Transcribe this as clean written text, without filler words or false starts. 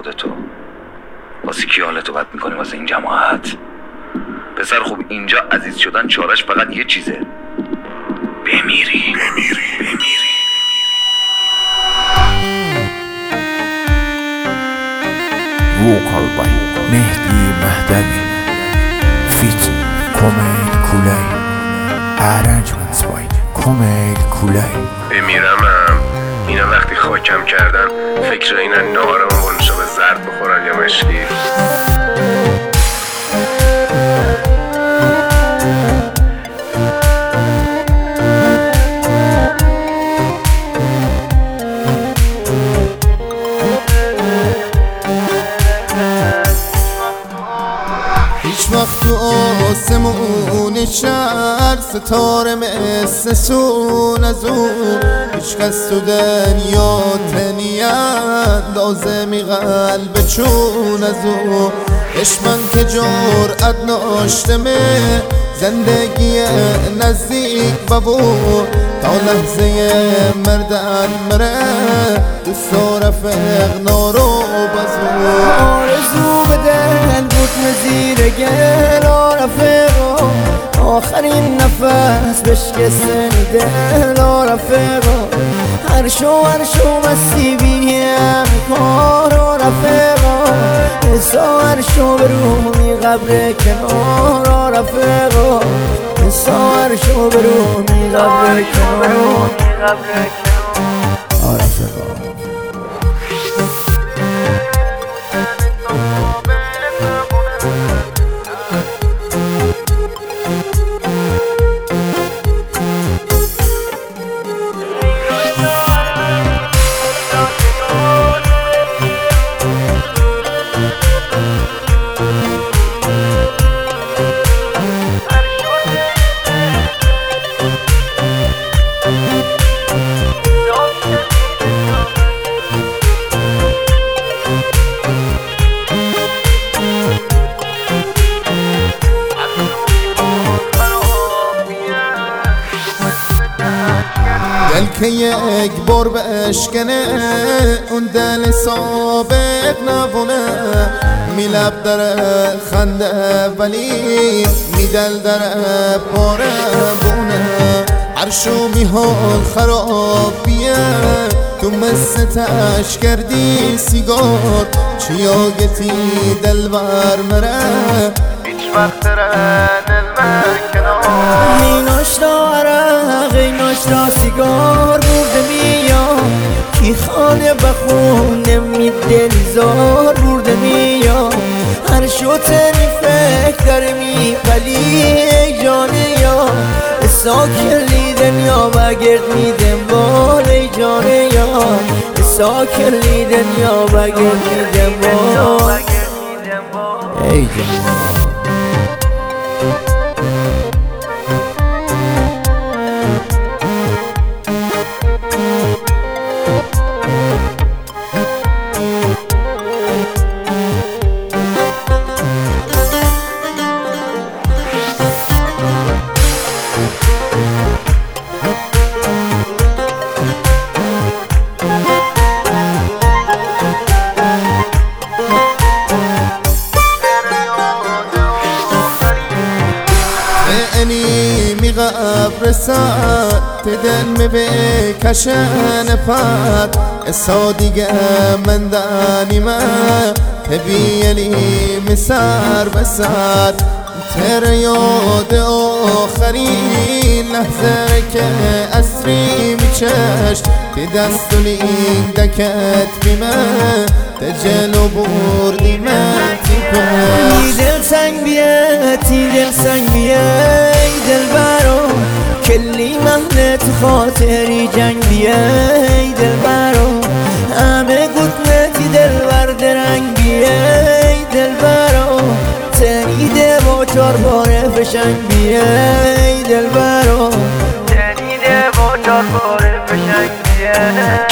خودتو. واسه کی حالتو بد میکنی؟ واسه این جماعت؟ پسر خوب اینجا عزیز شدن چارش فقط یه چیزه، بمیری. ووکال بای مهدی مهدوی فیت کومیل کولای ارنجمنتس بای کومیل کولای. بمیرمم اینا وقتی خاکم کردن فکر اینا نهارمون بونشو به زرد بخورن یا مشکی. هیچ وقت تو آسمون شهر ستاره مثل سون از اون هیچ کس تو دنیا تنیت لازمی قلب چون از اون عشق من که جرأت ناشتمه زندگی نزدیک ببون تا لحظه مردن مره دوست رفق نارو بزون آرزو به دل بود مزیر گل رفقا آخرین نفس بشکستن دل رفقا هر شو مسیبی کار رفقا هر شو برومی قبر کنار رفقا هر شو برومی قبر کنار رفقا. دل که یک بار بشکنه اون دل سابق نبونه می لب داره خنده ولی می دل داره پاره بونه هر شو می حال خرابیه تو مثل تش کردی سیگار چیاگتی دل بر مره هیچ وقت ره دل بر کنار ایناش عرق ایناش سیگار برده میام کی خانه بخونه می دلزار برده میام هر شو تنی فکر داره می پلی ای جانه یا ساکلی دنیا بگرد میدم بال ای جانه یا ساکلی دنیا بگرد میدم بال ای جانه. می قبر ساعت دل می بکشن پد اسا دیگه من دانی من تبیلی می سر بسر تر یاد آخرین لحظه که اسری می چشت تی دستونی دکت بیمه تجلو بردی من تیپه دل سنگ بیه ای دل برام کلی مهنت خاطری جنگ بیه ای دل برام همه گوتنتی دل برد رنگ بیه ای دل برام تنیده با 4 باره فشنگ بیه ای دل برام تنیده با 4 باره فشنگ بیه